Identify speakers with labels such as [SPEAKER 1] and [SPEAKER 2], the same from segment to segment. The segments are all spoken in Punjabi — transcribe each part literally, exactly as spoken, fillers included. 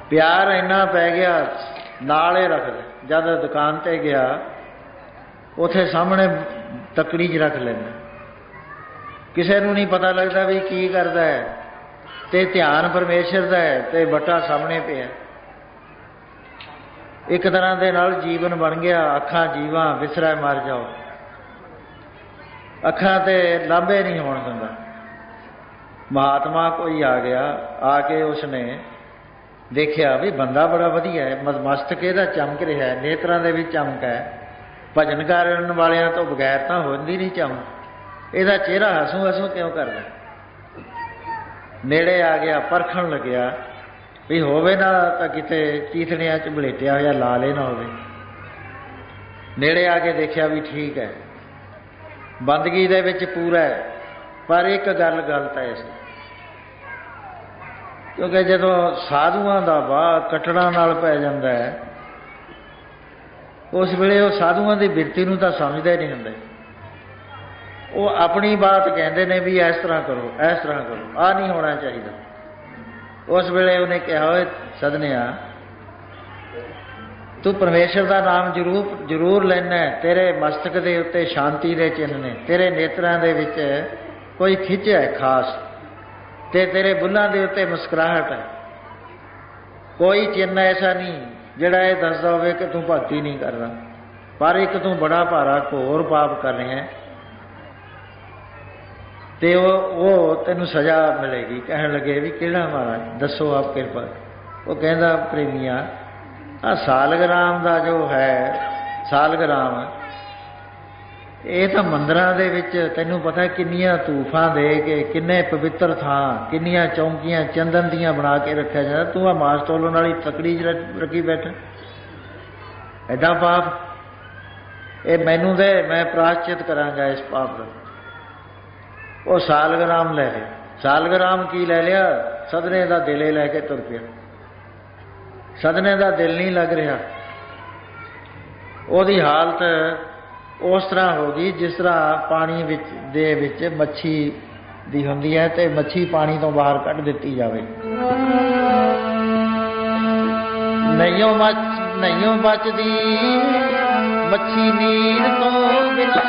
[SPEAKER 1] प्यार इन्ना पै गया नाल ही रख दे। जब दुकान ते गया उथे सामने तकड़ी च रख लेना, किसी नूं नहीं पता लगता भी की करदा है, ते ध्यान परमेश्वर दा है ते बट्टा सामने पिया। एक तरह दे नाल जीवन बन गया। अखां जीवां विसरा मर जाओ, अखां ते लांभे नहीं होण दिंदा। महात्मा कोई आ गया, आके उसने देखिया भी बंदा बड़ा वधिया है, मस्तक इहदा चमक रहा है, नेत्रां दे विच चमक है, भजन करन वालियां तो बगैर तां होंदी नहीं चमक, इहदा चेहरा हसूं हसूं क्यों करदा। नेड़े आ गया, परखण लग्या भी होवे ना तां किते चीथड़ियां च बलेटिया होया लाल ना होवे। नेड़े आके देखिया भी ठीक है, बंदगी दे विच पूरा है, पर एक गल गलत है इस, क्योंकि जदों साधुआं दा वाह कटड़ा नाल पै जांदा है, उस वेले वो साधुआं दी बिरती नूं तां समझदे नहीं हुंदे। वो अपनी बात कहंदे ने भी इस तरह करो, इस तरह करो, आ नहीं होना चाहिए। उस वेले उन्हें कहा, ओए सदनिया तू परमेश्वर का नाम जरूर जरूर लेना है, तेरे मस्तक के उत्ते शांति के चिन्ह ने, तेरे नेत्रां दे विच कोई खिच है खास, ते तेरे बुल्लां दे उत्ते मुस्कुराहट है। कोई चिन्ह ऐसा नहीं जिहड़ा ये दसदा होवे कि तू भगती नहीं कर रहा, पर एक तू बड़ा भारा घोर पाप कर रहा है ते वो वो तेनू सजा मिलेगी। कहन लगे भी किहड़ा महाराज दसो आप कृपा। वो कहंदा प्रेमिया आ सालग्राम का जो है सालग्राम, ये तो मंदिरां दे विच तैनू पता किन्नियां तूफां दे के किन्ने पवित्र थां किन्नियां चौंकियां चंदन दियां बना के रखा जाता, तू आ मास तोलन वाली तकड़ी च रखी बैठा, एडा पाप। ये मैनू दे, मैं प्रायश्चित करांगा इस पाप का। वो सालग्राम ले लिया, सालग्राम की ले लिया, सदने का दिल ही लैके तुर पिया। सदने का दिल नहीं लग रहा, उसकी हालत उस तरह हो गई जिस तरह पानी विच दे विच मच्छी दी हुंदी है ते मच्छी पानी तो बाहर कढ़ दिती जावे। नहियों मच नहियों बचदी मच्छी नीर तो बिना,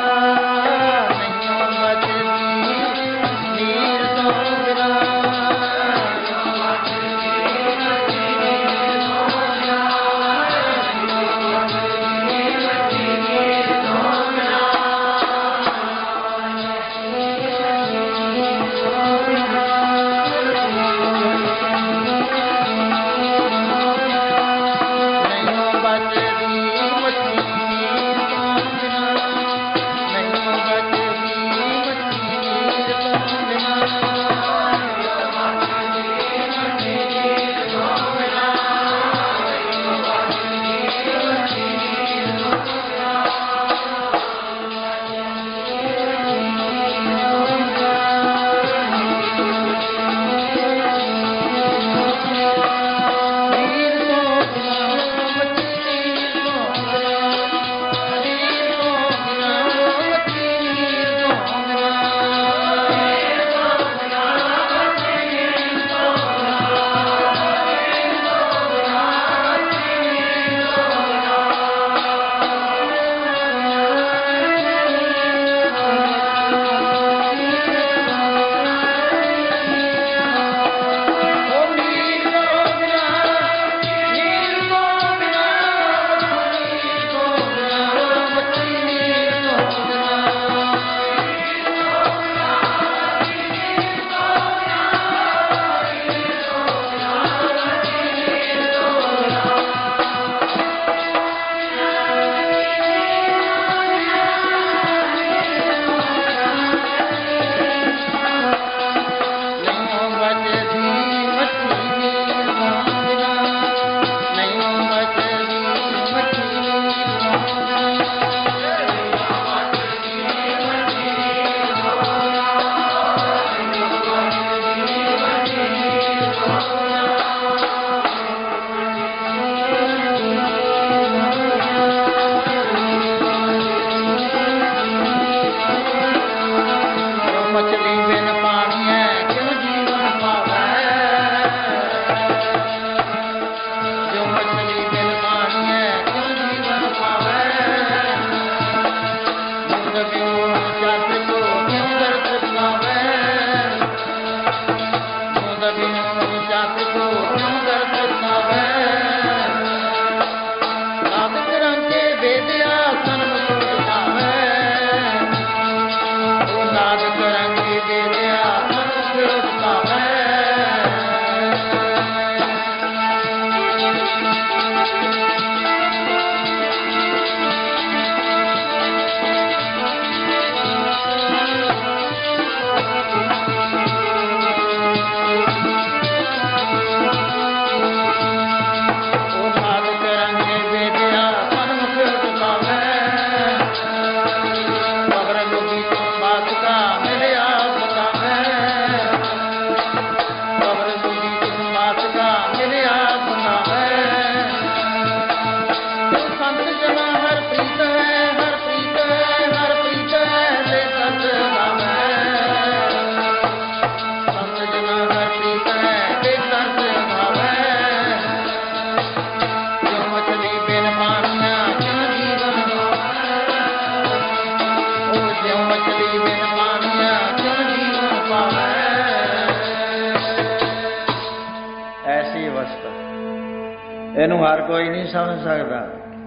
[SPEAKER 1] ਰਸਤਾ। ਇਹਨੂੰ ਹਰ ਕੋਈ ਨਹੀਂ ਸਮਝ ਸਕਦਾ।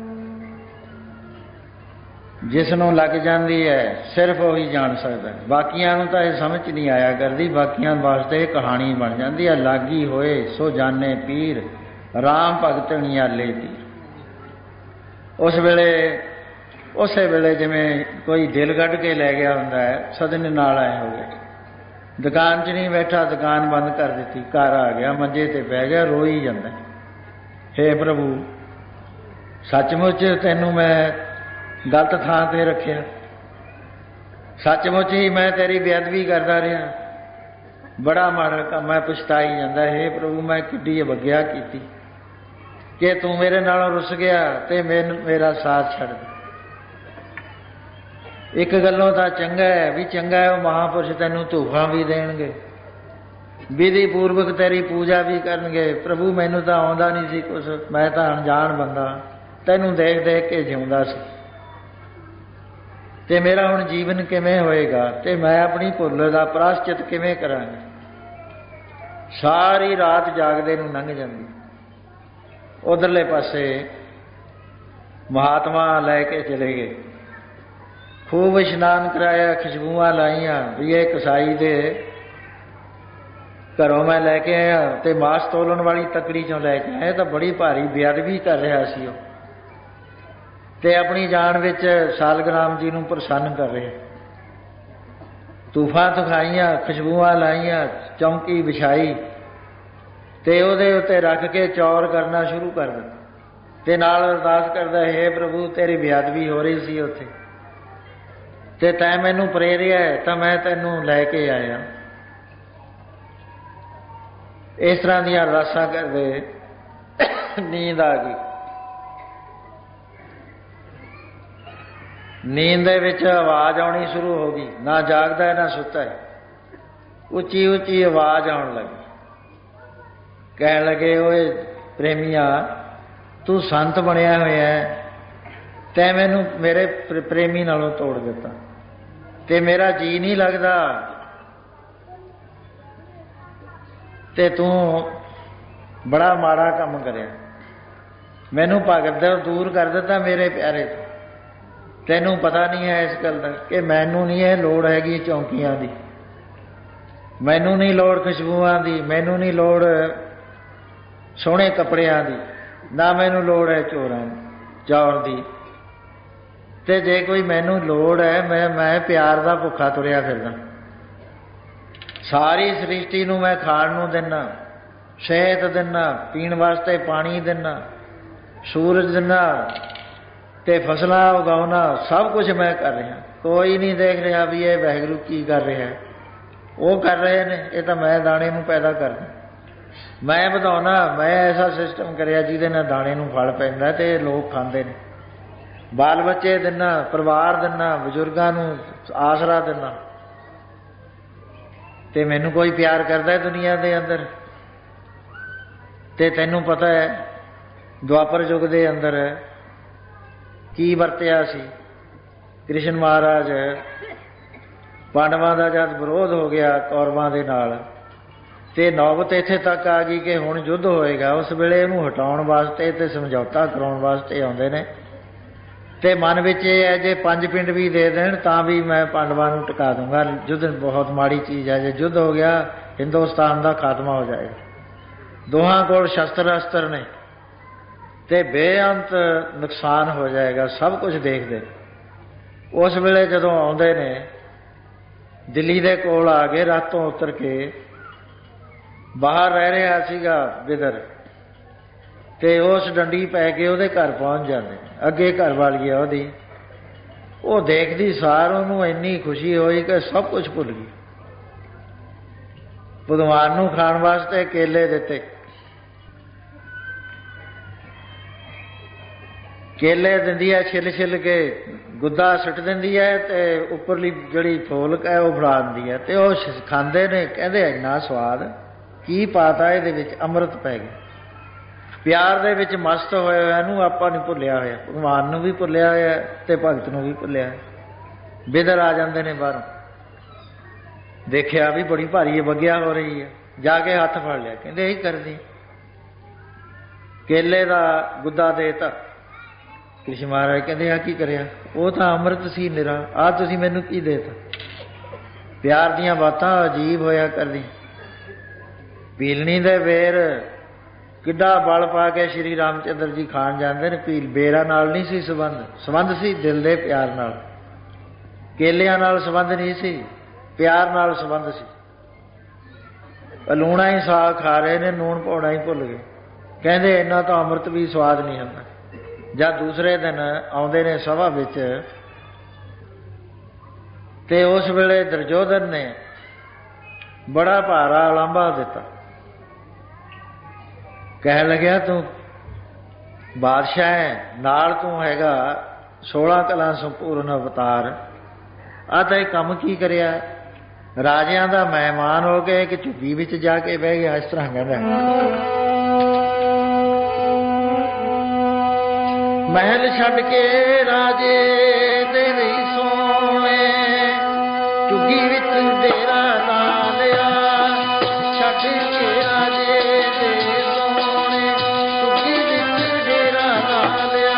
[SPEAKER 1] ਜਿਸ ਨੂੰ ਲੱਗ ਜਾਂਦੀ ਹੈ ਸਿਰਫ ਉਹੀ ਜਾਣ ਸਕਦਾ। ਬਾਕੀਆਂ ਨੂੰ ਤਾਂ ਇਹ ਸਮਝ ਨਹੀਂ ਆਇਆ ਕਰਦੀ। ਬਾਕੀਆਂ ਵਾਸਤੇ ਇਹ ਕਹਾਣੀ ਬਣ ਜਾਂਦੀ ਹੈ। ਲਾਗੀ ਹੋਏ ਸੋ ਜਾਣੇ ਪੀਰ, ਰਾਮ ਭਗਤ ਨਿਆਲੇ ਪੀਰ। ਉਸ ਵੇਲੇ ਉਸੇ ਵੇਲੇ ਜਿਵੇਂ ਕੋਈ ਦਿਲ ਕੱਢ ਕੇ ਲੈ ਗਿਆ ਹੁੰਦਾ ਹੈ, ਸਦਨ ਨਾਲ ਆਏ ਹੋ ਗਏ। ਦੁਕਾਨ 'ਚ ਨਹੀਂ ਬੈਠਾ, ਦੁਕਾਨ ਬੰਦ ਕਰ ਦਿੱਤੀ, ਘਰ ਆ ਗਿਆ, ਮੰਜੇ 'ਤੇ ਬਹਿ ਗਿਆ, ਰੋਈ ਜਾਂਦਾ। ਹੇ ਪ੍ਰਭੂ, ਸੱਚਮੁੱਚ ਤੈਨੂੰ ਮੈਂ ਗਲਤ ਥਾਂ 'ਤੇ ਰੱਖਿਆ, ਸੱਚਮੁੱਚ ਹੀ ਮੈਂ ਤੇਰੀ ਬੇਅਦਬੀ ਕਰਦਾ ਰਿਹਾ, ਬੜਾ ਮਾੜਾ ਕੰਮ। ਮੈਂ ਪਛਤਾਈ ਜਾਂਦਾ, ਹੇ ਪ੍ਰਭੂ ਮੈਂ ਕਿੱਡੀ ਅਵੱਗਿਆ ਕੀਤੀ ਕਿ ਤੂੰ ਮੇਰੇ ਨਾਲੋਂ ਰੁੱਸ ਗਿਆ ਅਤੇ ਮੈਨੂੰ ਮੇਰਾ ਸਾਥ ਛੱਡ ਦੇ। ਇੱਕ ਗੱਲੋਂ ਤਾਂ ਚੰਗਾ ਹੈ ਵੀ ਚੰਗਾ ਹੈ, ਉਹ ਮਹਾਂਪੁਰਸ਼ ਤੈਨੂੰ ਧੂਫਾਂ ਵੀ ਦੇਣਗੇ, ਵਿਧੀ ਪੂਰਵਕ ਤੇਰੀ ਪੂਜਾ ਵੀ ਕਰਨਗੇ। ਪ੍ਰਭੂ ਮੈਨੂੰ ਤਾਂ ਆਉਂਦਾ ਨਹੀਂ ਸੀ ਕੁਛ, ਮੈਂ ਤਾਂ ਅਣਜਾਣ ਬੰਦਾ, ਤੈਨੂੰ ਦੇਖ ਦੇਖ ਕੇ ਜਿਉਂਦਾ ਸੀ, ਅਤੇ ਮੇਰਾ ਹੁਣ ਜੀਵਨ ਕਿਵੇਂ ਹੋਏਗਾ ਅਤੇ ਮੈਂ ਆਪਣੀ ਭੁੱਲ ਦਾ ਪ੍ਰਾਸ਼ਚਿਤ ਕਿਵੇਂ ਕਰਾਂਗਾ। ਸਾਰੀ ਰਾਤ ਜਾਗਦੇ ਨੂੰ ਲੰਘ ਜਾਂਦੀ। ਉਧਰਲੇ ਪਾਸੇ ਮਹਾਤਮਾ ਲੈ ਕੇ ਚਲੇ ਗਏ, ਖੂਬ ਇਸ਼ਨਾਨ ਕਰਾਇਆ, ਖੁਸ਼ਬੂਆਂ ਲਾਈਆਂ ਵੀ ਇਹ ਕਸਾਈ ਦੇ ਘਰੋਂ ਮੈਂ ਲੈ ਕੇ ਆਇਆ ਅਤੇ ਮਾਸ ਤੋਲਣ ਵਾਲੀ ਤਕੜੀ 'ਚੋਂ ਲੈ ਕੇ ਆਇਆ। ਤਾਂ ਬੜੀ ਭਾਰੀ ਬੇਅਦਬੀ ਕਰ ਰਿਹਾ ਸੀ ਉਹ, ਅਤੇ ਆਪਣੀ ਜਾਨ ਵਿੱਚ ਸਾਲਗਰਾਮ ਜੀ ਨੂੰ ਪ੍ਰਸੰਨ ਕਰ ਰਿਹਾ। ਤੂਫਾਂ ਦਿਖਾਈਆਂ, ਖੁਸ਼ਬੂਆਂ ਲਾਈਆਂ, ਚੌਂਕੀ ਵਿਛਾਈ ਅਤੇ ਉਹਦੇ ਉੱਤੇ ਰੱਖ ਕੇ ਚੌਰ ਕਰਨਾ ਸ਼ੁਰੂ ਕਰ ਦਿੱਤਾ ਅਤੇ ਨਾਲ ਅਰਦਾਸ ਕਰਦਾ, ਹੇ ਪ੍ਰਭੂ ਤੇਰੀ ਬੇਅਦਬੀ ਹੋ ਰਹੀ ਸੀ ਉੱਥੇ ਅਤੇ ਤੈਂ ਮੈਨੂੰ ਪ੍ਰੇਰਿਆ ਤਾਂ ਮੈਂ ਤੈਨੂੰ ਲੈ ਕੇ ਆਇਆ। ਇਸ ਤਰ੍ਹਾਂ ਦੀਆਂ ਅਰਦਾਸਾਂ ਕਰਦੇ ਨੀਂਦ ਆ ਗਈ। ਨੀਂਦ ਦੇ ਵਿੱਚ ਆਵਾਜ਼ ਆਉਣੀ ਸ਼ੁਰੂ ਹੋ ਗਈ, ਨਾ ਜਾਗਦਾ ਹੈ ਨਾ ਸੁੱਤਾ ਹੈ। ਉੱਚੀ ਉੱਚੀ ਆਵਾਜ਼ ਆਉਣ ਲੱਗੀ। ਕਹਿਣ ਲੱਗੇ, ਓਏ ਪ੍ਰੇਮੀਆ, ਤੂੰ ਸੰਤ ਬਣਿਆ ਹੋਇਆ ਹੈ, ਤੈਂ ਮੈਨੂੰ ਮੇਰੇ ਪ੍ਰੇਮੀ ਨਾਲੋਂ ਤੋੜ ਦਿੱਤਾ ਅਤੇ ਮੇਰਾ ਜੀਅ ਨਹੀਂ ਲੱਗਦਾ, ਅਤੇ ਤੂੰ ਬੜਾ ਮਾੜਾ ਕੰਮ ਕਰਿਆ, ਮੈਨੂੰ ਭਗਤ ਤੋਂ ਦੂਰ ਕਰ ਦਿੱਤਾ ਮੇਰੇ ਪਿਆਰੇ ਤੋਂ। ਤੈਨੂੰ ਪਤਾ ਨਹੀਂ ਹੈ ਇਸ ਗੱਲ ਦਾ ਕਿ ਮੈਨੂੰ ਨਹੀਂ ਇਹ ਲੋੜ ਹੈਗੀ ਚੌਂਕੀਆਂ ਦੀ, ਮੈਨੂੰ ਨਹੀਂ ਲੋੜ ਖੁਸ਼ਬੂਆਂ ਦੀ, ਮੈਨੂੰ ਨਹੀਂ ਲੋੜ ਸੋਹਣੇ ਕੱਪੜਿਆਂ ਦੀ, ਨਾ ਮੈਨੂੰ ਲੋੜ ਹੈ ਚੋਰਾਂ ਚੌਰ ਦੀ। ਅਤੇ ਜੇ ਕੋਈ ਮੈਨੂੰ ਲੋੜ ਹੈ, ਮੈਂ ਮੈਂ ਪਿਆਰ ਦਾ ਭੁੱਖਾ ਤੁਰਿਆ ਫਿਰਦਾ। ਸਾਰੀ ਸ੍ਰਿਸ਼ਟੀ ਨੂੰ ਮੈਂ ਖਾਣ ਨੂੰ ਦਿੰਦਾ, ਸਿਹਤ ਦਿੰਦਾ, ਪੀਣ ਵਾਸਤੇ ਪਾਣੀ ਦਿੰਦਾ, ਸੂਰਜ ਦਿੰਦਾ ਅਤੇ ਫਸਲਾਂ ਉਗਾਉਣਾ, ਸਭ ਕੁਝ ਮੈਂ ਕਰ ਰਿਹਾ। ਕੋਈ ਨਹੀਂ ਦੇਖ ਰਿਹਾ ਵੀ ਇਹ ਵਾਹਿਗੁਰੂ ਕੀ ਕਰ ਰਿਹਾ, ਉਹ ਕਰ ਰਹੇ ਨੇ, ਇਹ ਤਾਂ ਮੈਂ ਦਾਣੇ ਨੂੰ ਪੈਦਾ ਕਰਦਾ, ਮੈਂ ਵਧਾਉਣਾ। ਮੈਂ ਐਸਾ ਸਿਸਟਮ ਕਰਿਆ ਜਿਹਦੇ ਨਾਲ ਦਾਣੇ ਨੂੰ ਫਲ ਪੈਂਦਾ ਅਤੇ ਲੋਕ ਖਾਂਦੇ ਨੇ। ਬਾਲ ਬੱਚੇ ਦਿੰਦਾ, ਪਰਿਵਾਰ ਦਿੰਦਾ, ਬਜ਼ੁਰਗਾਂ ਨੂੰ ਆਸਰਾ ਦਿੰਦਾ, ਅਤੇ ਮੈਨੂੰ ਕੋਈ ਪਿਆਰ ਕਰਦਾ ਦੁਨੀਆ ਦੇ ਅੰਦਰ। ਅਤੇ ਤੈਨੂੰ ਪਤਾ ਹੈ ਦੁਆਪਰ ਯੁੱਗ ਦੇ ਅੰਦਰ ਕੀ ਵਰਤਿਆ ਸੀ। ਕ੍ਰਿਸ਼ਨ ਮਹਾਰਾਜ ਪਾਂਡਵਾਂ ਦਾ ਜਦ ਵਿਰੋਧ ਹੋ ਗਿਆ ਕੌਰਵਾਂ ਦੇ ਨਾਲ ਅਤੇ ਨੌਬਤ ਇੱਥੇ ਤੱਕ ਆ ਗਈ ਕਿ ਹੁਣ ਯੁੱਧ ਹੋਏਗਾ, ਉਸ ਵੇਲੇ ਇਹਨੂੰ ਹਟਾਉਣ ਵਾਸਤੇ ਅਤੇ ਸਮਝੌਤਾ ਕਰਾਉਣ ਵਾਸਤੇ ਆਉਂਦੇ ਨੇ। ਅਤੇ ਮਨ ਵਿੱਚ ਇਹ ਹੈ ਜੇ ਪੰਜ ਪਿੰਡ ਵੀ ਦੇ ਦੇਣ ਤਾਂ ਵੀ ਮੈਂ ਪਾਂਡਵਾਂ ਨੂੰ ਟਿਕਾ ਦੂੰਗਾ। ਯੁੱਧ ਬਹੁਤ ਮਾੜੀ ਚੀਜ਼ ਹੈ, ਜੇ ਯੁੱਧ ਹੋ ਗਿਆ ਹਿੰਦੁਸਤਾਨ ਦਾ ਖਾਤਮਾ ਹੋ ਜਾਏਗਾ। ਦੋਹਾਂ ਕੋਲ ਸ਼ਸਤਰ ਅਸਤਰ ਨੇ ਅਤੇ ਬੇਅੰਤ ਨੁਕਸਾਨ ਹੋ ਜਾਏਗਾ, ਸਭ ਕੁਝ ਦੇਖਦੇ। ਉਸ ਵੇਲੇ ਜਦੋਂ ਆਉਂਦੇ ਨੇ ਦਿੱਲੀ ਦੇ ਕੋਲ ਆ ਗਏ, ਰਾਤੋਂ ਉਤਰ ਕੇ ਬਾਹਰ ਰਹਿ ਰਿਹਾ ਸੀਗਾ ਬਿਦਰ, ਅਤੇ ਉਸ ਡੰਡੀ ਪੈ ਕੇ ਉਹਦੇ ਘਰ ਪਹੁੰਚ ਜਾਂਦੇ। ਅੱਗੇ ਘਰ ਵਾਲੀ ਆ ਉਹਦੀ, ਉਹ ਦੇਖਦੀ ਸਾਰ ਉਹਨੂੰ ਇੰਨੀ ਖੁਸ਼ੀ ਹੋਈ ਕਿ ਸਭ ਕੁਝ ਭੁੱਲ ਗਈ। ਭਗਵਾਨ ਨੂੰ ਖਾਣ ਵਾਸਤੇ ਕੇਲੇ ਦਿੱਤੇ, ਕੇਲੇ ਦਿੰਦੀ ਹੈ ਛਿੱਲ ਛਿੱਲ ਕੇ, ਗੁੱਦਾ ਸੁੱਟ ਦਿੰਦੀ ਹੈ ਅਤੇ ਉੱਪਰਲੀ ਜਿਹੜੀ ਫੋਲਕ ਹੈ ਉਹ ਫੜਾ ਦਿੰਦੀ ਹੈ, ਅਤੇ ਉਹ ਖਾਂਦੇ ਨੇ। ਕਹਿੰਦੇ ਇੰਨਾ ਸਵਾਦ, ਕੀ ਪਾਤਾ ਇਹਦੇ ਵਿੱਚ, ਅੰਮ੍ਰਿਤ ਪੈ ਗਿਆ। ਪਿਆਰ ਦੇ ਵਿੱਚ ਮਸਤ ਹੋਇਆ ਹੋਇਆ ਇਹਨੂੰ ਆਪਾਂ ਨੂੰ ਭੁੱਲਿਆ ਹੋਇਆ, ਭਗਵਾਨ ਨੂੰ ਵੀ ਭੁੱਲਿਆ ਹੋਇਆ ਅਤੇ ਭਗਤ ਨੂੰ ਵੀ ਭੁੱਲਿਆ। ਬਿਦਰ ਆ ਜਾਂਦੇ ਨੇ ਬਾਹਰੋਂ, ਦੇਖਿਆ ਵੀ ਬੜੀ ਭਾਰੀ ਅਵੱਗਿਆ ਹੋ ਰਹੀ ਹੈ, ਜਾ ਕੇ ਹੱਥ ਫੜ ਲਿਆ, ਕਹਿੰਦੇ ਇਹੀ ਕਰਦੀ। ਕੇਲੇ ਦਾ ਗੁੱਦਾ ਦੇ ਤਾ। ਕ੍ਰਿਸ਼ਨ ਮਹਾਰਾਜ ਕਹਿੰਦੇ ਆ ਕੀ ਕਰਿਆ? ਉਹ ਤਾਂ ਅੰਮ੍ਰਿਤ ਸੀ ਨਿਰਾ, ਆਹ ਤੁਸੀਂ ਮੈਨੂੰ ਕੀ ਦੇ ਤਾ? ਪਿਆਰ ਦੀਆਂ ਬਾਤਾਂ ਅਜੀਬ ਹੋਇਆ ਕਰਦੀ। ਪੀਲਣੀ ਦੇ ਬੇਰ ਕਿੱਡਾ ਬਲ ਪਾ ਕੇ ਸ਼੍ਰੀ ਰਾਮ ਚੰਦਰ ਜੀ ਖਾਣ ਜਾਂਦੇ ਨੇ। ਪੀਲ ਬੇਰਾਂ ਨਾਲ ਨਹੀਂ ਸੀ ਸੰਬੰਧ, ਸੰਬੰਧ ਸੀ ਦਿਲ ਦੇ ਪਿਆਰ ਨਾਲ। ਕੇਲਿਆਂ ਨਾਲ ਸੰਬੰਧ ਨਹੀਂ ਸੀ, ਪਿਆਰ ਨਾਲ ਸੰਬੰਧ ਸੀ। ਲੂਣਾ ਹੀ ਸਾਗ ਖਾ ਰਹੇ ਨੇ, ਨੂਣ ਪਾਉਣਾ ਹੀ ਭੁੱਲ ਗਏ। ਕਹਿੰਦੇ ਇੰਨਾ ਤਾਂ ਅੰਮ੍ਰਿਤ ਵੀ ਸਵਾਦ ਨਹੀਂ ਹੁੰਦਾ। ਜਦ ਦੂਸਰੇ ਦਿਨ ਆਉਂਦੇ ਨੇ ਸਭਾ ਵਿੱਚ, ਤੇ ਉਸ ਵੇਲੇ ਦੁਰਯੋਧਨ ਨੇ ਬੜਾ ਭਾਰਾ ਉਲਾਂਭਾ ਦਿੱਤਾ। ਕਹਿਣ ਲੱਗਿਆ ਤੂੰ ਬਾਦਸ਼ਾਹ ਹੈ, ਨਾਲ ਤੂੰ ਹੈਗਾ ਸੋਲਾਂ ਕਲਾਂ ਸੰਪੂਰਨ ਅਵਤਾਰ, ਆਹ ਤਾਂ ਇਹ ਕੰਮ ਕੀ ਕਰਿਆ? ਰਾਜਿਆਂ ਦਾ ਮਹਿਮਾਨ ਹੋ ਕੇ ਇੱਕ ਝੁੱਗੀ ਵਿੱਚ ਜਾ ਕੇ ਬਹਿ ਗਿਆ। ਇਸ ਤਰ੍ਹਾਂ ਕਹਿੰਦਾ, ਮਹਿਲ ਛੱਡ ਕੇ ਰਾਜੇ ਦੇ ਨਹੀਂ ਸੋਹਣੇ, ਝੁੱਗੀ ਵਿੱਚ ਡੇਰਾ ਲਾ ਲਿਆ। ਛੱਡ ਕੇ ਰਾਜੇ ਦੇ ਸੋਹਣੇ, ਝੁੱਗੀ ਵਿੱਚ ਡੇਰਾ ਲਾ ਲਿਆ।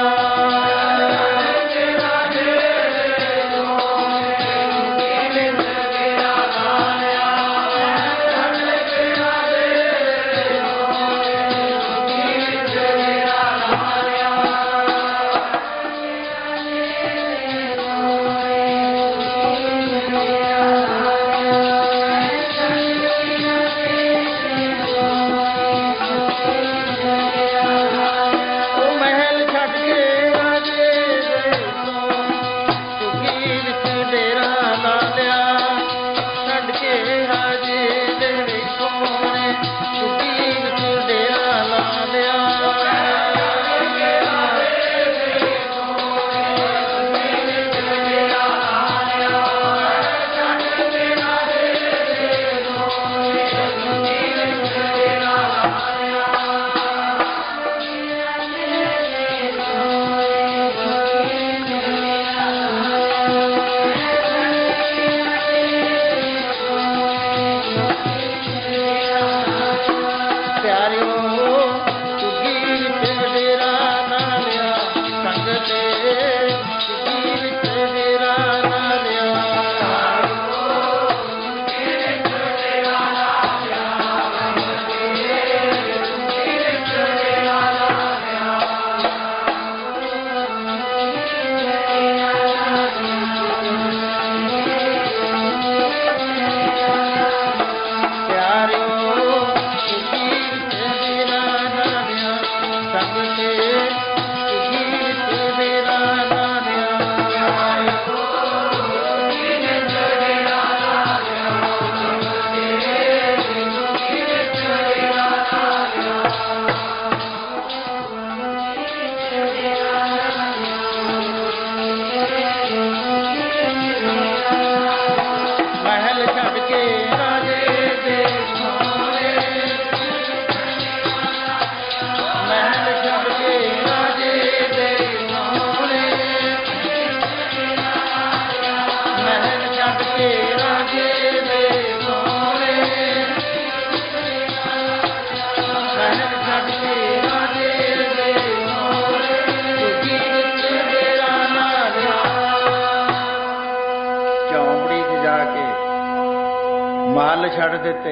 [SPEAKER 1] ਛੱਡ ਦਿੱਤੇ।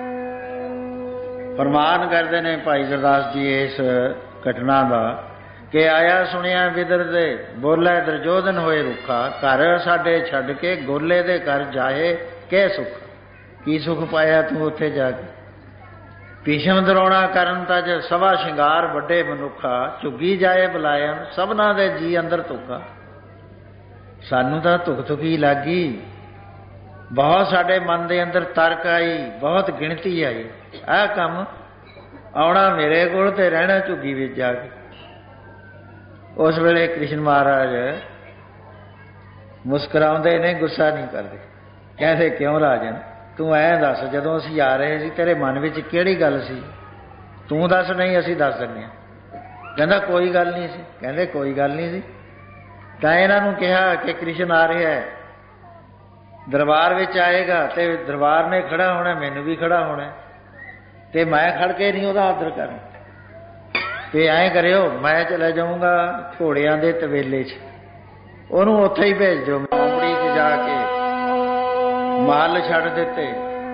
[SPEAKER 1] ਫਰਮਾਨ ਕਰਦੇ ਨੇ ਭਾਈ ਗੁਰਦਾਸ ਜੀ ਇਸ ਘਟਨਾ ਦਾ ਕਿ ਆਇਆ ਸੁਣਿਆ ਵਿਦਰ ਦੇ ਬੋਲੇ ਦੁਰਯੋਧਨ ਹੋਏ ਰੁੱਖਾ, ਘਰ ਸਾਡੇ ਛੱਡ ਕੇ ਗੋਲੇ ਦੇ ਘਰ ਜਾਏ ਕਿ ਸੁੱਖ। ਕੀ ਸੁੱਖ ਪਾਇਆ ਤੂੰ ਉੱਥੇ ਜਾ ਕੇ? ਭੀਸ਼ਮ ਦਰੋਣਾ ਕਰਨ ਤਜ ਸਭਾ ਸ਼ਿੰਗਾਰ ਵੱਡੇ ਮਨੁੱਖਾ, ਝੁੱਗੀ ਜਾਏ ਬੁਲਾਇਨ ਸਭਨਾਂ ਦੇ ਜੀ ਅੰਦਰ ਧੁੱਖਾ। ਸਾਨੂੰ ਤਾਂ ਧੁੱਖ ਧੁੱਖੀ ਲੱਗੀ, ਬਹੁਤ ਸਾਡੇ ਮਨ ਦੇ ਅੰਦਰ ਤਰਕ ਆਈ, ਬਹੁਤ ਗਿਣਤੀ ਆਈ। ਆਹ ਕੰਮ ਆਉਣਾ ਮੇਰੇ ਕੋਲ ਤੇ ਰਹਿਣਾ ਝੁੱਗੀ ਵਿੱਚ ਜਾ ਕੇ। ਉਸ ਵੇਲੇ ਕ੍ਰਿਸ਼ਨ ਮਹਾਰਾਜ ਮੁਸਕਰਾਉਂਦੇ ਨੇ, ਗੁੱਸਾ ਨਹੀਂ ਕਰਦੇ। ਕਹਿੰਦੇ ਕਿਉਂ ਰਾਜਨ, ਤੂੰ ਐਂ ਦੱਸ, ਜਦੋਂ ਅਸੀਂ ਆ ਰਹੇ ਸੀ ਤੇਰੇ ਮਨ ਵਿੱਚ ਕਿਹੜੀ ਗੱਲ ਸੀ? ਤੂੰ ਦੱਸ, ਨਹੀਂ ਅਸੀਂ ਦੱਸ ਦਿੰਦੇ ਹਾਂ। ਕਹਿੰਦਾ ਕੋਈ ਗੱਲ ਨਹੀਂ ਸੀ। ਕਹਿੰਦੇ ਕੋਈ ਗੱਲ ਨਹੀਂ ਸੀ। ਤਾਂ ਇਹਨਾਂ ਨੂੰ ਕਿਹਾ ਕਿ ਕ੍ਰਿਸ਼ਨ ਆ ਰਿਹਾ ਹੈ, ਦਰਬਾਰ ਵਿੱਚ ਆਏਗਾ ਤੇ ਦਰਬਾਰ ਨੇ ਖੜਾ ਹੋਣਾ, ਮੈਨੂੰ ਵੀ ਖੜਾ ਹੋਣਾ, ਤੇ ਮੈਂ ਖੜ ਕੇ ਨਹੀਂ ਉਹਦਾ ਆਦਰ ਕਰਨਾ। ਵੀ ਐਂ ਕਰਿਓ, ਮੈਂ ਚਲਾ ਜਾਊਂਗਾ ਘੋੜਿਆਂ ਦੇ ਤਵੇਲੇ 'ਚ, ਉਹਨੂੰ ਉੱਥੇ ਹੀ ਭੇਜ ਦਿਓ। ਮੋਂਬੜੀ 'ਚ ਜਾ ਕੇ ਮਾਲ ਛੱਡ ਦਿੱਤੇ।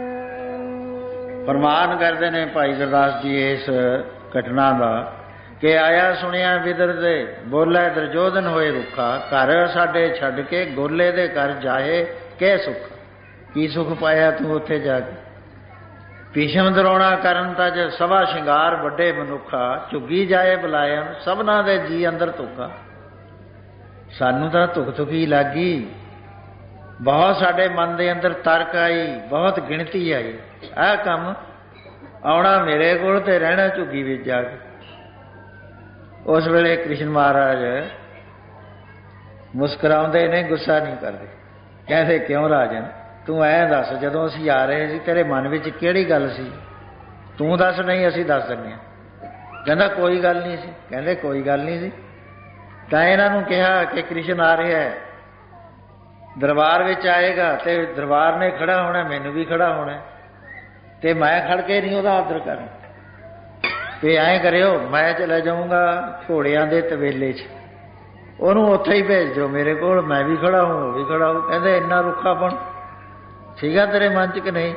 [SPEAKER 1] ਫਰਮਾਨ ਕਰਦੇ ਨੇ ਭਾਈ ਗੁਰਦਾਸ ਜੀ ਇਸ ਘਟਨਾ ਦਾ ਕਿ ਆਇਆ ਸੁਣਿਆ ਵਿਦਰ ਦੇ ਬੋਲੇ ਦੁਰਜੋਧਨ ਹੋਏ ਰੁੱਖਾ, ਘਰ ਸਾਡੇ ਛੱਡ ਕੇ ਗੋਲੇ ਦੇ ਘਰ ਜਾਏ ਕਿ ਸੁੱਖ। ਕੀ ਸੁੱਖ ਪਾਇਆ ਤੂੰ ਉੱਥੇ ਜਾ ਕੇ? ਭੀਸ਼ਮ ਦਰੋਣਾ ਕਰਨ ਤਜ ਸਭਾ ਸ਼ਿੰਗਾਰ ਵੱਡੇ ਮਨੁੱਖਾ, ਝੁੱਗੀ ਜਾਏ ਬੁਲਾਇਨ ਸਭਨਾਂ ਦੇ ਜੀ ਅੰਦਰ ਧੁੱਖਾ। ਸਾਨੂੰ ਤਾਂ ਧੁੱਖ ਧੁੱਖੀ ਲੱਗੀ, ਬਹੁਤ ਸਾਡੇ ਮਨ ਦੇ ਅੰਦਰ ਤਰਕ ਆਈ, ਬਹੁਤ ਗਿਣਤੀ ਆਈ, ਆਹ ਕੰਮ ਆਉਣਾ ਮੇਰੇ ਕੋਲ ਤੇ ਰਹਿਣਾ ਝੁੱਗੀ ਵਿੱਚ ਜਾ ਕੇ। ਉਸ ਵੇਲੇ ਕ੍ਰਿਸ਼ਨ ਮਹਾਰਾਜ ਮੁਸਕਰਾਉਂਦੇ ਨੇ, ਗੁੱਸਾ ਨਹੀਂ ਕਰਦੇ। ਕਹਿੰਦੇ ਕਿਉਂ ਰਾਜਨ, ਤੂੰ ਐਂ ਦੱਸ, ਜਦੋਂ ਅਸੀਂ ਆ ਰਹੇ ਸੀ ਤੇਰੇ ਮਨ ਵਿੱਚ ਕਿਹੜੀ ਗੱਲ ਸੀ? ਤੂੰ ਦੱਸ, ਨਹੀਂ ਅਸੀਂ ਦੱਸ ਦਿੰਦੇ ਹਾਂ। ਕਹਿੰਦਾ ਕੋਈ ਗੱਲ ਨਹੀਂ ਸੀ। ਕਹਿੰਦੇ ਕੋਈ ਗੱਲ ਨਹੀਂ ਸੀ। ਤਾਂ ਇਹਨਾਂ ਨੂੰ ਕਿਹਾ ਕਿ ਕ੍ਰਿਸ਼ਨ ਆ ਰਿਹਾ ਹੈ, ਦਰਬਾਰ ਵਿੱਚ ਆਏਗਾ ਤੇ ਦਰਬਾਰ ਨੇ ਖੜਾ ਹੋਣਾ, ਮੈਨੂੰ ਵੀ ਖੜਾ ਹੋਣਾ, ਤੇ ਮੈਂ ਖੜ ਕੇ ਨਹੀਂ ਉਹਦਾ ਆਦਰ ਕਰਨਾ। ਤੇ ਐਂ ਕਰਿਓ, ਮੈਂ ਚਲਾ ਜਾਊਂਗਾ ਘੋੜਿਆਂ ਦੇ ਤਵੇਲੇ 'ਚ, ਉਹਨੂੰ ਉੱਥੇ ਹੀ ਭੇਜ ਦਿਓ ਮੇਰੇ ਕੋਲ, ਮੈਂ ਵੀ ਖੜਾ ਹੂੰ, ਉਹ ਵੀ ਖੜਾ ਹੋ। ਕਹਿੰਦੇ ਇੰਨਾ ਰੁੱਖਾਪਣ ਸੀਗਾ ਤੇਰੇ ਮਨ 'ਚ ਕਿ ਨਹੀਂ?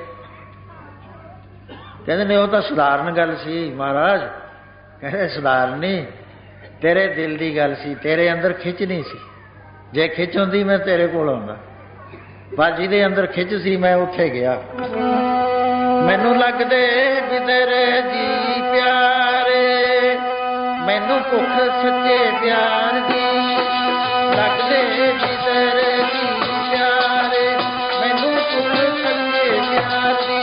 [SPEAKER 1] ਕਹਿੰਦੇ ਨਹੀਂ, ਉਹ ਤਾਂ ਸਧਾਰਨ ਗੱਲ ਸੀ ਮਹਾਰਾਜ। ਕਹਿੰਦੇ ਸਧਾਰਨ ਨਹੀਂ, ਤੇਰੇ ਦਿਲ ਦੀ ਗੱਲ ਸੀ, ਤੇਰੇ ਅੰਦਰ ਖਿੱਚ ਨਹੀਂ ਸੀ। ਜੇ ਖਿੱਚ ਹੁੰਦੀ ਮੈਂ ਤੇਰੇ ਕੋਲ ਆਉਂਦਾ, ਪਰ ਜਿਹਦੇ ਅੰਦਰ ਖਿੱਚ ਸੀ ਮੈਂ ਉੱਥੇ ਗਿਆ। ਮੈਨੂੰ ਲੱਗਦੇ ਵੀ ਤੇਰੇ ਜੀ ਪਿਆਰੇ, ਮੈਨੂੰ ਭੁੱਖ ਸੱਚੇ ਪਿਆਰ ਦੀ, ਲੱਗਦੇ ਵੀ ਤੇਰੇ ਜੀ ਪਿਆਰੇ, ਮੈਨੂੰ ਭੁੱਖ ਸੱਚੇ ਪਿਆਰ ਦੀ।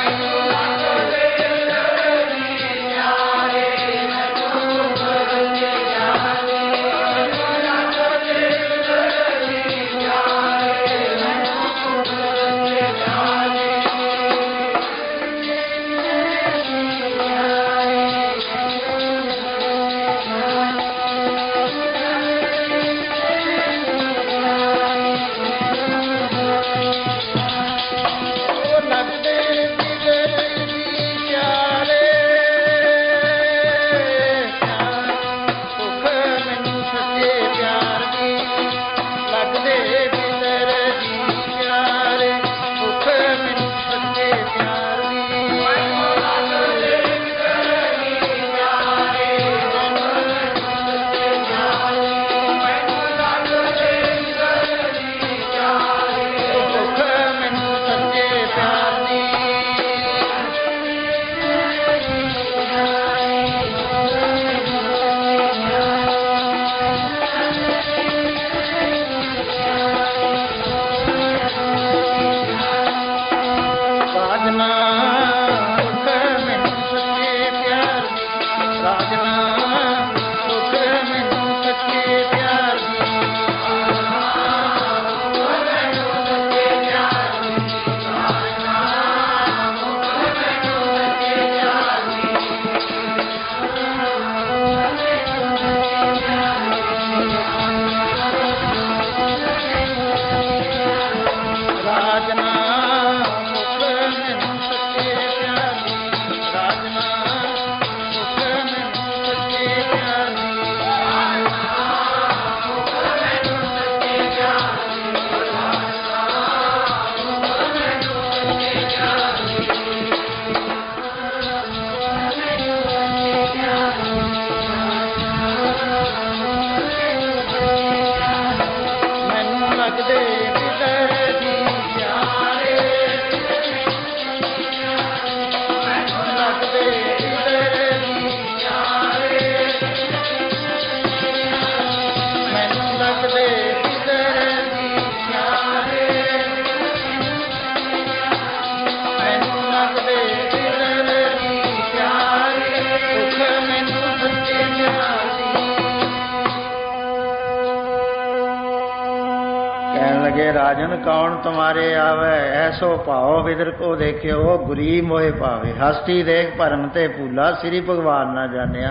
[SPEAKER 1] राजन कौन तुम्हारे आवे, ऐसो भाव विदर को देखियो गुरी मोहे पावे। हस्ती देख भरम ते भूला, श्री भगवान ना जानिया।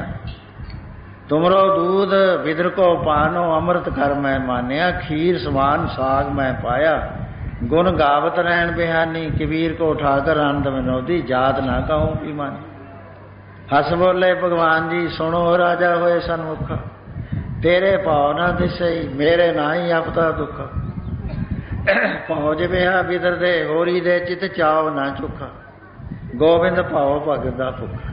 [SPEAKER 1] तुमरो दूध विदर को पानो, अमृत कर मैं मानिया। खीर समान साग मैं पाया, गुण गावत रहन बिहानी। कबीर को उठाकर आनंद विनोदी, जात ना कहूँ की मानी। हस बोले भगवान जी सुनो राजा होए सन्मुख, तेरे भाव ना दिसे मेरे ना ही आपदा दुख। पहुँच बिहा बिदर दे होरी दे चित चाव ना चुखा, गोबिंद भाव भगत दा भुखा।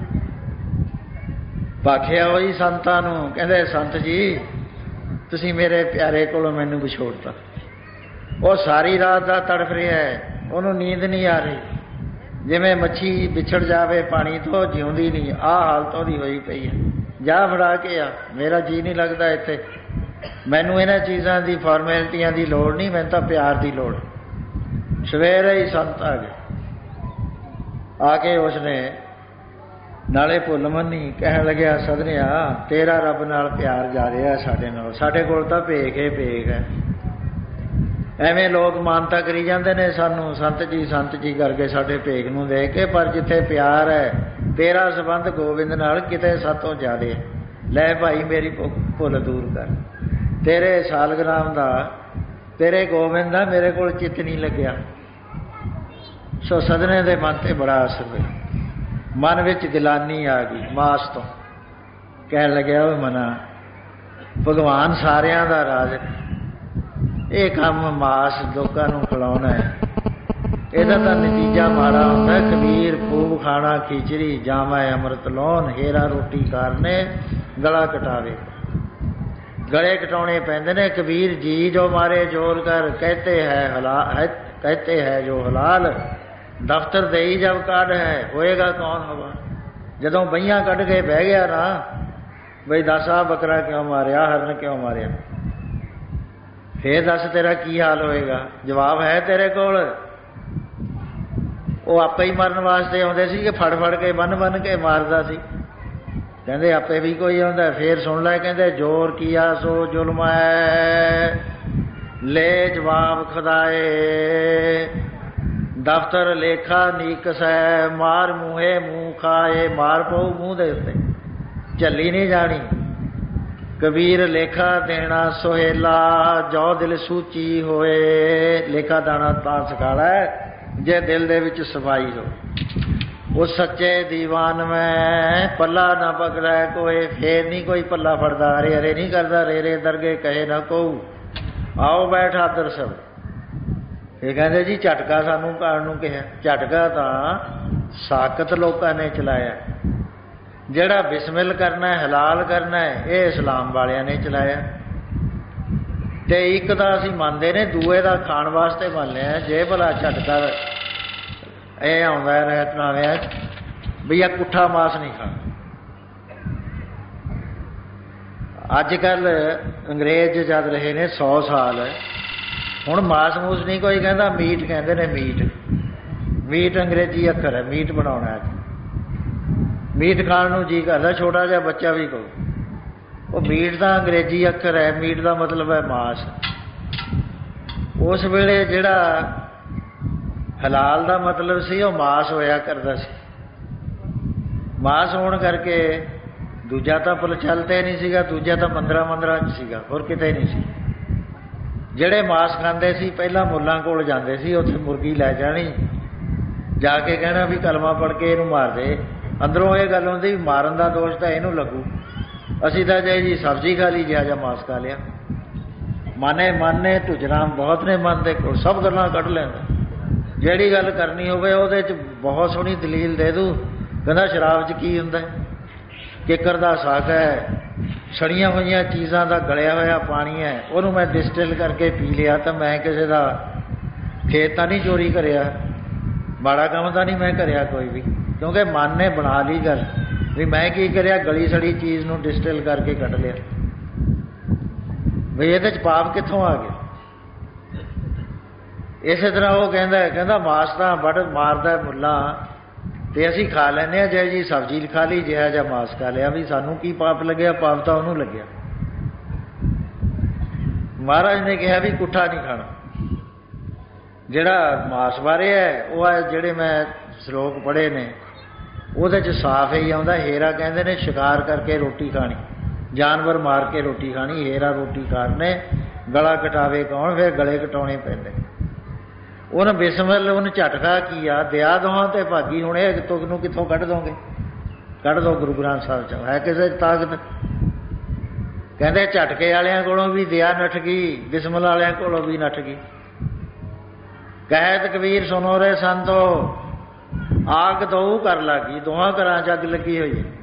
[SPEAKER 1] भाखिया होई संतां नूं, कहंदे संत जी तुसीं मेरे प्यारे कोलों मैनूं विछोड़ता। वो सारी रात दा तड़फ रिहा है, उहनूं नींद नहीं आ रही, जिवें मच्छी विछड़ जावे पानी तो जिउंदी नहीं। आ हालत उहदी होई पई है। जा फड़ा के आ, मेरा जी नहीं लगता इत्थे, मैनूं इन्हां चीज़ां दी फॉर्मैलिटियां दी लोड़ नहीं, मैनूं तां प्यार दी लोड़। सवेरे ही संत आ गए। आके उसने नाले भुल मनी, कहन लग्या सदनिया तेरा रब नाल प्यार जा रहा साडे नाल, साडे कोल तां भेख ही भेख है। एवें लोग मानता करी जाते ने सानू संत जी संत जी करके साडे भेख नूं देख के, पर जिथे प्यार है तेरा संबंध गोबिंद नाल किते सातों ज्यादे है। लै भाई मेरी भुल दूर कर, तेरे सालग्राम दा तेरे गोबिंद दा मेरे कोल चित नहीं लग्या। सो सदने दे मन ते बड़ा असर होया, मन विच गिलानी आ गई मास तो। कह लग्या वो मना भगवान सारियां दा राज, ये काम मास लोकां नूं खिलाउणा है, इहदा तां नतीजा माड़ा हुंदा। कबीर खूब खाना खिचड़ी, जामा अमृत लौन, हेरा रोटी कारने गला कटावे। गले कटाने पैंदे ने। कबीर जी जो मारे जोर कर, कहते हैं हलाल है, कहते हैं जो हलाल, दफ्तर दे ही जब काढ़ है होएगा कौन हवा। जदों बइयां कढ़ के बह गया ना बई दस आ बकरा क्यों मारिया, हरन क्यों मारिया, फिर दस तेरा की हाल होएगा। जवाब है तेरे कोल। वो आपे ही मरन वास्ते आउंदे सी कि फड़ फड़ के बन बन के मारदा सी। कहंदे आपे भी कोई आउंदा। फिर सुन लै, कहंदे जोर किया सो जुल्म है, ले जवाब खुदाए, दफ्तर लेखा नीकस है, मार मूहे मूँह खाए। मार पऊ मूँह दे उत्ते, झल्ली नहीं जानी। कबीर लेखा देना सोहेला, जो दिल सूची होए। लेखा दाना तां सकाला है जे दिल दे विच सफाई हो। उस सच्चे दीवान में पल्ला ना पकड़ा कोई, फिर नहीं कोई पल्ला फड़दा। अरे अरे नहीं करदा, रे रे दरगे कहे ना को, आओ बैठ आदर सब। ये कहते जी झटका सानू कान नूं कहा, झटका तां साकत लोकां ने चलाया। ਜਿਹੜਾ बिस्मिल करना है, हलाल करना है, ये इस्लाम वालियां ने चलाया। तो एक तो असीं मनते ने, दूए का खाण वास्ते मन लिया। जे भला झटका ये आउंदा है रहतनामिਆਂ भी आ कुट्ठा मास नहीं खाना। अजकल अंग्रेज जद रहे ने सौ साल, हुण मास मूस नहीं कोई कहता, मीट कहते ने। मीट मीट अंग्रेजी अखर है, मीट बनाउणा है। मीट खाण नूं जी करदा, छोटा जिहा बच्चा भी कहो। वो मीट का अंग्रेजी अखर है, मीट का मतलब है मास। उस वेले जिहड़ा हलाल का मतलब सी वो मास होया करदा सी। मास होण करके दूजा तो प्रचलित नहीं सीगा, दूजा तो मंदिरां मंदिरां च सीगा, होर किते नहीं सी। जिहड़े मास खांदे सी पहलां मुल्लां कोल जांदे सी, उत्थे मुर्गी लै जानी, जाके कहना भी कलमा पढ़ के इहनूं मार दे। अंदरों ये गल होंदी भी मारन का दोष तो इहनूं लगू, असीं तां जे जी सब्जी खा ली, जिहा जिहा मास खा लिया। माने माने ढुजराम बहुत ने, मन दे कोल सब गल्लां कढ लैंदा। जिहड़ी गल करनी होवे उहदे च बहुत सोहनी दलील दे दूँ। कहंदा शराब च की हुंदा है, किकर दा साग है, सड़ियां होईयां चीज़ां दा गलिया होया पानी है, उहनूं मैं डिस्टिल करके पी लिया तो मैं किसी का खेत तां नहीं चोरी करिया, माड़ा काम तां नहीं मैं करिया कोई भी। क्योंकि मन ने बना ली गल भी मैं की करिया, गली सड़ी चीज़ नूं डिस्टिल करके कट लिया। भी ये पाप कित्थों आ गया। इस तरह वो कहता है, कहता मास तां बड़ मारदा मुल्लां ते असीं खा लैंदे आ, जे जी सब्जी खा ली, जिहा जिहा मास खा लिया। भी सानूं की पाप लग्या, पाप तां उहनूं लग्या। महाराज ने कहा भी कुट्ठा नहीं खाना। जिहड़ा मास बारे है वो है जिहड़े मैं श्लोक पढ़े ने, ਉਹਦੇ ਚ साफ ही आउंदा। हेरा कहते ने शिकार करके रोटी खानी, जानवर मार के रोटी खानी। हेरा रोटी खाने गला कटावे कौन, फिर गले कटाने पैंदे। उन्हें बिस्मिल उन्हें झटका किया, दिया दोहां ते भागी। हुण इह तुक नूं कित्थों कढ दोगे। ਕੱਢ ਦਿਓ ਗੁਰੂ ਗ੍ਰੰਥ ਸਾਹਿਬ 'ਚੋਂ। ਹੈ ਕਿਸੇ 'ਚ ਤਾਕਤ? ਕਹਿੰਦੇ ਝਟਕੇ ਵਾਲਿਆਂ ਕੋਲੋਂ ਵੀ ਦਿਆ ਨੱਠ ਗਈ, ਬਿਸਮਿਲ ਵਾਲਿਆਂ ਕੋਲੋਂ ਵੀ ਨੱਠ ਗਈ। ਕਹਿਤ ਕਬੀਰ ਸੁਣੋ ਰੇ ਸੰਤੋ, ਆਗ ਦੋ ਕਰ ਲੱਗੀ, ਦੋਹਾਂ ਘਰਾਂ 'ਚ ਅੱਗ ਲੱਗੀ ਹੋਈ ਹੈ।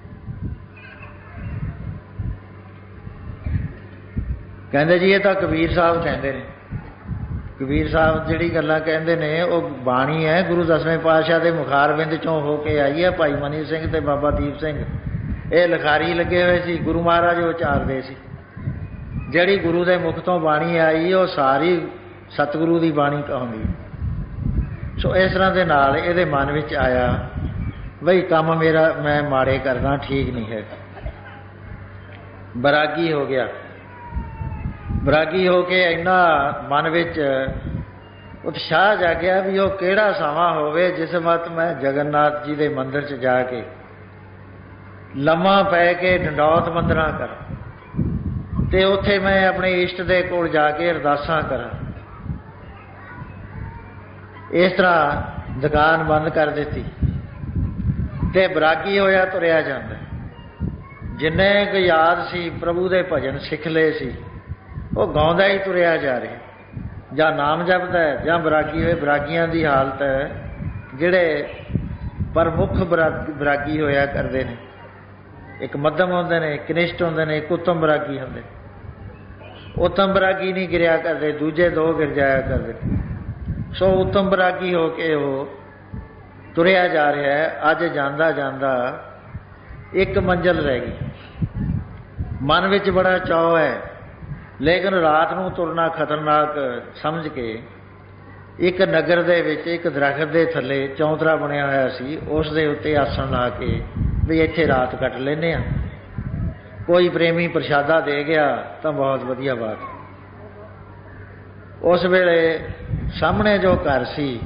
[SPEAKER 1] ਕਹਿੰਦੇ ਜੀ ਇਹ ਤਾਂ ਕਬੀਰ ਸਾਹਿਬ ਕਹਿੰਦੇ ਨੇ। ਕਬੀਰ ਸਾਹਿਬ ਜਿਹੜੀ ਗੱਲਾਂ ਕਹਿੰਦੇ ਨੇ ਉਹ ਬਾਣੀ ਹੈ, ਗੁਰੂ ਦਸਵੇਂ ਪਾਤਸ਼ਾਹ ਦੇ ਮੁਖਾਰਬਿੰਦ 'ਚੋਂ ਹੋ ਕੇ ਆਈ ਹੈ। ਭਾਈ ਮਨੀ ਸਿੰਘ ਤੇ ਬਾਬਾ ਦੀਪ ਸਿੰਘ ਇਹ ਲਿਖਾਰੀ ਲੱਗੇ ਹੋਏ ਸੀ, ਗੁਰੂ ਮਹਾਰਾਜ ਉਚਾਰਦੇ ਸੀ। ਜਿਹੜੀ ਗੁਰੂ ਦੇ ਮੁਖ ਤੋਂ ਬਾਣੀ ਆਈ ਉਹ ਸਾਰੀ ਸਤਿਗੁਰੂ ਦੀ ਬਾਣੀ ਕਹਾਉਂਦੀ। ਸੋ ਇਸ ਤਰ੍ਹਾਂ ਦੇ ਨਾਲ ਇਹਦੇ ਮਨ ਵਿੱਚ ਆਇਆ ਬਈ ਕੰਮ ਮੇਰਾ ਮੈਂ ਮਾੜੇ ਕਰਦਾ ਠੀਕ ਨਹੀਂ ਹੈ। ਬਰਾਗੀ ਹੋ ਗਿਆ। ਬਰਾਗੀ ਹੋ ਕੇ ਇੰਨਾ ਮਨ ਵਿੱਚ ਉਤਸ਼ਾਹ ਜਾਗਿਆ ਵੀ ਉਹ ਕਿਹੜਾ ਸਮਾਂ ਹੋਵੇ ਜਿਸ ਵਕਤ ਮੈਂ ਜਗਨਨਾਥ ਜੀ ਦੇ ਮੰਦਿਰ 'ਚ ਜਾ ਕੇ ਲੰਮਾ ਪੈ ਕੇ ਡੰਡੌਤ ਬੰਦਨਾ ਕਰਾਂ ਅਤੇ ਉੱਥੇ ਮੈਂ ਆਪਣੇ ਇਸ਼ਟ ਦੇ ਕੋਲ ਜਾ ਕੇ ਅਰਦਾਸਾਂ ਕਰਾਂ। ਇਸ ਤਰ੍ਹਾਂ ਦੁਕਾਨ ਬੰਦ ਕਰ ਦਿੱਤੀ ਅਤੇ ਬਰਾਗੀ ਹੋਇਆ ਤੁਰਿਆ ਜਾਂਦਾ। ਜਿੰਨੇ ਕੁ ਯਾਦ ਸੀ ਪ੍ਰਭੂ ਦੇ ਭਜਨ ਸਿੱਖ ਲਏ ਸੀ ਉਹ ਗਾਉਂਦਾ ਹੀ ਤੁਰਿਆ ਜਾ ਰਿਹਾ, ਜਾਂ ਨਾਮ ਜਪਦਾ ਹੈ ਜਾਂ ਬਰਾਗੀ ਹੋਏ। ਬਰਾਗੀਆਂ ਦੀ ਹਾਲਤ ਹੈ ਜਿਹੜੇ ਪ੍ਰਮੁੱਖ ਬਰਾ ਬਰਾਗੀ ਹੋਇਆ ਕਰਦੇ ਨੇ। ਇੱਕ ਮੱਧਮ ਹੁੰਦੇ ਨੇ, ਕਨਿਸ਼ਟ ਹੁੰਦੇ ਨੇ, ਇੱਕ ਉੱਤਮ ਬਰਾਗੀ ਹੁੰਦੇ। ਉੱਤਮ ਬਰਾਗੀ ਨਹੀਂ ਗਿਰਿਆ ਕਰਦੇ, ਦੂਜੇ ਦੋ ਗਿਰ ਜਾਇਆ ਕਰਦੇ। ਸੋ ਉੱਤਮ ਬਰਾਗੀ ਹੋ ਕੇ ਉਹ ਤੁਰਿਆ ਜਾ ਰਿਹਾ ਹੈ। ਅੱਜ ਜਾਂਦਾ ਜਾਂਦਾ ਇੱਕ ਮੰਜ਼ਿਲ ਰਹਿ ਗਈ। ਮਨ ਵਿੱਚ ਬੜਾ ਚਾਅ ਹੈ, ਲੇਕਿਨ ਰਾਤ ਨੂੰ ਤੁਰਨਾ ਖਤਰਨਾਕ ਸਮਝ ਕੇ ਇੱਕ ਨਗਰ ਦੇ ਵਿੱਚ ਇੱਕ ਦਰੱਖਤ ਦੇ ਥੱਲੇ ਚੌਂਤਰਾ ਬਣਿਆ ਹੋਇਆ ਸੀ, ਉਸ ਦੇ ਉੱਤੇ ਆਸਣ ਲਾ ਕੇ ਵੀ ਇੱਥੇ ਰਾਤ ਕੱਟ ਲੈਂਦੇ ਹਾਂ। ਕੋਈ ਪ੍ਰੇਮੀ ਪ੍ਰਸ਼ਾਦਾ ਦੇ ਗਿਆ ਤਾਂ ਬਹੁਤ ਵਧੀਆ ਬਾਤ। ਉਸ ਵੇਲੇ ਸਾਹਮਣੇ ਜੋ ਘਰ ਸੀ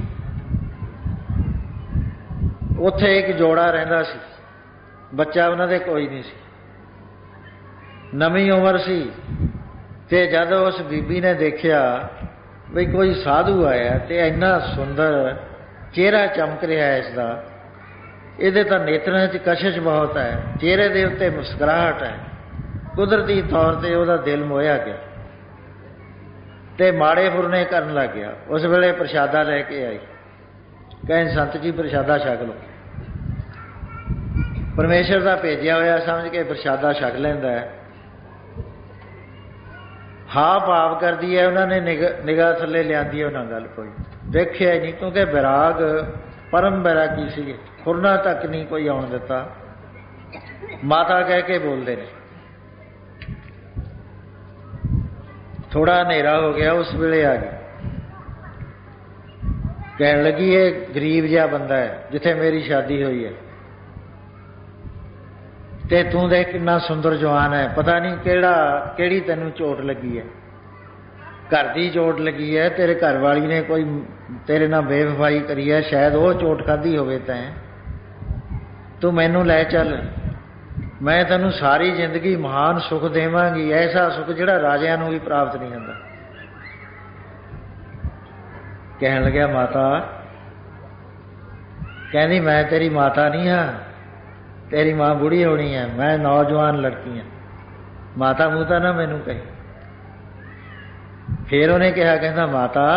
[SPEAKER 1] ਉੱਥੇ ਇੱਕ ਜੋੜਾ ਰਹਿੰਦਾ ਸੀ। ਬੱਚਾ ਉਹਨਾਂ ਦੇ ਕੋਈ ਨਹੀਂ ਸੀ, ਨਵੀਂ ਉਮਰ ਸੀ। ਅਤੇ ਜਦ ਉਸ ਬੀਬੀ ਨੇ ਦੇਖਿਆ ਵੀ ਕੋਈ ਸਾਧੂ ਆਇਆ ਅਤੇ ਇੰਨਾ ਸੁੰਦਰ ਚਿਹਰਾ ਚਮਕ ਰਿਹਾ ਇਸ ਦਾ, ਇਹਦੇ ਤਾਂ ਨੇਤਰਾਂ 'ਚ ਕਸ਼ਿਸ਼ ਬਹੁਤ ਹੈ, ਚਿਹਰੇ ਦੇ ਉੱਤੇ ਮੁਸਕਰਾਹਟ ਹੈ, ਕੁਦਰਤੀ ਤੌਰ 'ਤੇ ਉਹਦਾ ਦਿਲ ਮੋਹਿਆ ਗਿਆ ਅਤੇ ਮਾੜੇ ਫੁਰਨੇ ਕਰਨ ਲੱਗ ਗਿਆ। ਉਸ ਵੇਲੇ ਪ੍ਰਸ਼ਾਦਾ ਲੈ ਕੇ ਆਈ, ਕਹਿੰਦੇ ਸੰਤ ਜੀ ਪ੍ਰਸ਼ਾਦਾ ਛਕ ਲਓ। ਪਰਮੇਸ਼ਰ ਦਾ ਭੇਜਿਆ ਹੋਇਆ ਸਮਝ ਕੇ ਪ੍ਰਸ਼ਾਦਾ ਛਕ ਲੈਂਦਾ ਹੈ। ਹਾਂ ਭਾਵ ਕਰਦੀ ਹੈ, ਉਹਨਾਂ ਨੇ ਨਿਗ ਨਿਗਾਹ ਥੱਲੇ ਲਿਆਂਦੀ ਹੈ, ਉਹਨਾਂ ਗੱਲ ਕੋਈ ਦੇਖਿਆ ਹੀ ਨਹੀਂ, ਕਿਉਂਕਿ ਵਿਰਾਗ ਪਰਮ ਬੈਰਾਗੀ ਸੀਗੇ, ਫੁਰਨਾ ਤੱਕ ਨਹੀਂ ਕੋਈ ਆਉਣ ਦਿੱਤਾ। ਮਾਤਾ ਕਹਿ ਕੇ ਬੋਲਦੇ ਨੇ। ਥੋੜ੍ਹਾ ਹਨੇਰਾ ਹੋ ਗਿਆ, ਉਸ ਵੇਲੇ ਆ ਗਈ, ਕਹਿਣ ਲੱਗੀ ਇਹ ਗਰੀਬ ਜਿਹਾ ਬੰਦਾ ਹੈ ਜਿੱਥੇ ਮੇਰੀ ਸ਼ਾਦੀ ਹੋਈ ਹੈ, ਅਤੇ ਤੂੰ ਦੇਖ ਕਿੰਨਾ ਸੁੰਦਰ ਜਵਾਨ ਹੈ, ਪਤਾ ਨਹੀਂ ਕਿਹੜਾ ਕਿਹੜੀ ਤੈਨੂੰ ਚੋਟ ਲੱਗੀ ਹੈ। ਘਰ ਦੀ ਚੋਟ ਲੱਗੀ ਹੈ, ਤੇਰੇ ਘਰ ਵਾਲੀ ਨੇ ਕੋਈ ਤੇਰੇ ਨਾਲ ਬੇਵਫਾਈ ਕਰੀ ਹੈ, ਸ਼ਾਇਦ ਉਹ ਚੋਟ ਖਾਧੀ ਹੋਵੇ ਤੈਂ। ਤੂੰ ਮੈਨੂੰ ਲੈ ਚੱਲ, ਮੈਂ ਤੈਨੂੰ ਸਾਰੀ ਜ਼ਿੰਦਗੀ ਮਹਾਨ ਸੁੱਖ ਦੇਵਾਂਗੀ, ਐਸਾ ਸੁੱਖ ਜਿਹੜਾ ਰਾਜਿਆਂ ਨੂੰ ਵੀ ਪ੍ਰਾਪਤ ਨਹੀਂ ਹੁੰਦਾ। ਕਹਿਣ ਲੱਗਿਆ ਮਾਤਾ, ਕਹਿੰਦੀ ਮੈਂ ਤੇਰੀ ਮਾਤਾ ਨਹੀਂ ਹਾਂ, ਤੇਰੀ ਮਾਂ ਬੁੜੀ ਹੋਣੀ ਹੈ, ਮੈਂ ਨੌਜਵਾਨ ਲੜਕੀ ਹਾਂ, ਮਾਤਾ ਮੂਤਾ ਨਾ ਮੈਨੂੰ ਕਹੀ। ਫਿਰ ਉਹਨੇ ਕਿਹਾ, ਕਹਿੰਦਾ ਮਾਤਾ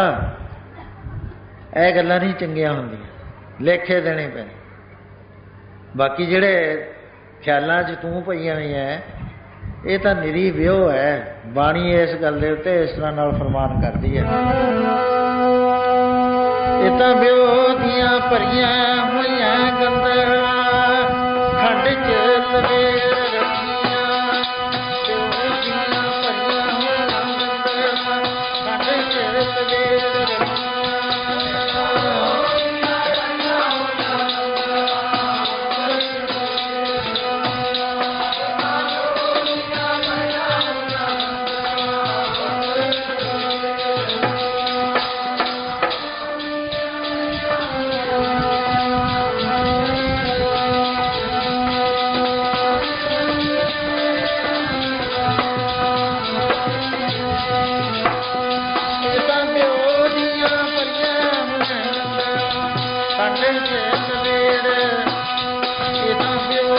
[SPEAKER 1] ਇਹ ਗੱਲਾਂ ਨਹੀਂ ਚੰਗੀਆਂ ਹੁੰਦੀਆਂ, ਲੇਖੇ ਦੇਣੇ ਪੈਣੇ। ਬਾਕੀ ਜਿਹੜੇ ਖਿਆਲਾਂ 'ਚ ਤੂੰ ਪਈਆਂ ਹੋਈਆਂ ਇਹ ਤਾਂ ਨਿਰੀ ਵਿਉ ਹੈ। ਬਾਣੀ ਇਸ ਗੱਲ ਦੇ ਉੱਤੇ ਇਸ ਤਰ੍ਹਾਂ ਨਾਲ ਫਰਮਾਨ ਕਰਦੀ ਹੈ, ਇਹ ਤਾਂ ਵਿਉ ਦੀਆਂ ਭਰੀਆਂ ਹੋਈਆਂ ਗੰਦਲਾਂ ਖੰਡ 'ਚ ਲਵੇੜ ਰੱਖੀਆਂ, ਵਿਉ ਦੀਆਂ ਭਰੀਆਂ ਹੋਈਆਂ ਗੰਦਲਾਂ ਖੰਡ 'ਚ ਲਵੇੜ ਰੱਖੀਆਂ। ਇਹ ਤਾਂ ਵਿਉ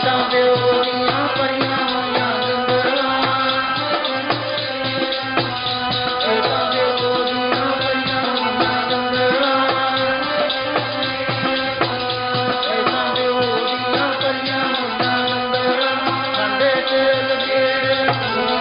[SPEAKER 1] ਤਾਂ ਦਿਓ ਦੀਆਂ ਪਰੀਆਂ ਹੋਈਆਂ ਗੰਦਲਾਂ, ਇਹ ਤਾਂ ਦਿਓ ਦੀਆਂ ਪਰੀਆਂ ਹੋਈਆਂ ਗੰਦਲਾਂ, ਇਹ ਤਾਂ ਦਿਓ ਦੀਆਂ ਪਰੀਆਂ ਹੋਈਆਂ ਗੰਦਲਾਂ, ਠੰਡੇ ਤੇਲ ਗੇੜੇ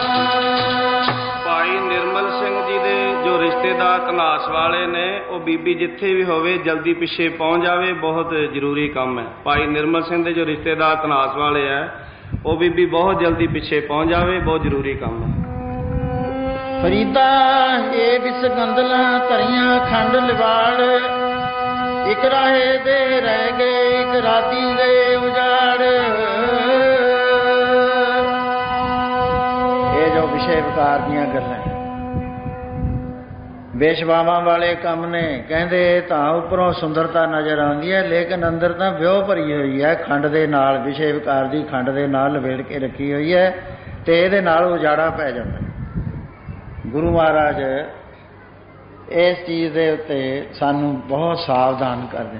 [SPEAKER 2] ਭਾਈ ਨਿਰਮਲ ਸਿੰਘ ਜੀ ਦੇ ਜੋ ਰਿਸ਼ਤੇਦਾਰ ਧਨਾਸ ਵਾਲੇ ਨੇ, ਉਹ ਬੀਬੀ ਜਿੱਥੇ ਵੀ ਹੋਵੇ ਜਲਦੀ ਪਿੱਛੇ ਪਹੁੰਚ ਜਾਵੇ, ਬਹੁਤ ਜ਼ਰੂਰੀ ਕੰਮ ਹੈ। ਭਾਈ ਨਿਰਮਲ ਸਿੰਘ ਦੇ ਜੋ ਰਿਸ਼ਤੇਦਾਰ ਧਨਾਸ ਵਾਲੇ ਹੈ, ਉਹ ਬੀਬੀ ਬਹੁਤ ਜਲਦੀ ਪਿੱਛੇ ਪਹੁੰਚ ਜਾਵੇ, ਬਹੁਤ ਜ਼ਰੂਰੀ ਕੰਮ ਹੈ।
[SPEAKER 1] ਫਰੀਦਾ ਇਹ ਵਿਸ ਗੰਦਲਾਂ ਧਰੀਆਂ ਖੰਡ ਲਿਵਾੜ, ਇੱਕ ਰਾਹੇ ਦੇ ਰਹਿ ਗਏ ਇੱਕ ਰਾਤੀ ਗਏ ਉਜਾੜ। ਇਹ ਜੋ ਵਿਸ਼ੇ ਵਿਕਾਰ ਦੀਆਂ ਗੱਲਾਂ ਬੇਸ਼ਵਾਵਾਂ ਵਾਲੇ ਕੰਮ ਨੇ। ਕਹਿੰਦੇ ਤਾਂ ਉੱਪਰੋਂ ਸੁੰਦਰਤਾ ਨਜ਼ਰ ਆਉਂਦੀ ਹੈ, ਲੇਕਿਨ ਅੰਦਰ ਤਾਂ ਵਿਉ ਭਰੀ ਹੋਈ ਹੈ ਖੰਡ ਦੇ ਨਾਲ, ਵਿਸ਼ੇ ਵਿਕਾਰ ਦੀ ਖੰਡ ਦੇ ਨਾਲ ਲਵੇੜ ਕੇ ਰੱਖੀ ਹੋਈ ਹੈ, ਤੇ ਇਹਦੇ ਨਾਲ ਉਜਾੜਾ ਪੈ ਜਾਂਦਾ। ਗੁਰੂ ਮਹਾਰਾਜ ਇਸ ਚੀਜ਼ ਦੇ ਉੱਤੇ ਸਾਨੂੰ ਬਹੁਤ ਸਾਵਧਾਨ ਕਰਦੇ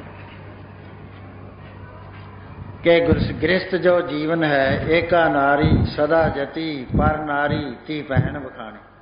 [SPEAKER 1] ਕਿ ਗ੍ਰਸਥ ਜੋ ਜੀਵਨ ਹੈ, ਏਕਾ ਨਾਰੀ ਸਦਾ ਜਤੀ, ਪਰ ਨਾਰੀ ਧੀ ਭੈਣ ਵਖਾਣੀ।